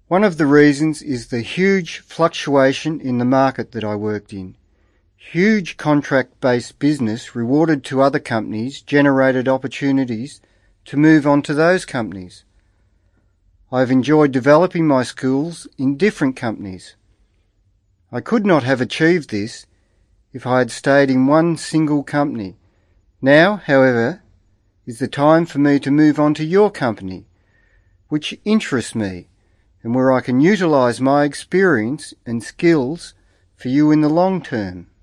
One of the reasons is the huge fluctuation in the market that I worked in. Huge contract-based business rewarded to other companies generated opportunities to move on to those companies. I've enjoyed developing my skills in different companies. I could not have achieved this if I had stayed in one single company. Now, however, is the time for me to move on to your company, which interests me and where I can utilise my experience and skills for you in the long term.